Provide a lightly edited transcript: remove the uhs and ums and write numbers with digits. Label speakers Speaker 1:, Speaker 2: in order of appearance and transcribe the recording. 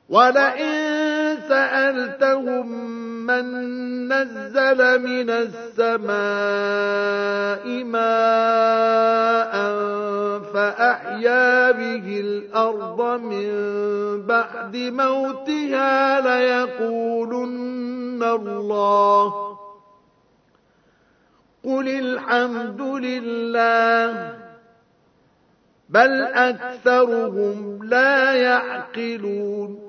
Speaker 1: ولئن سألتهم من نزل من السماء ماء فأحيا به الأرض من بعد موتها ليقولن الله. قل الحمد لله بل أكثرهم لا يعقلون.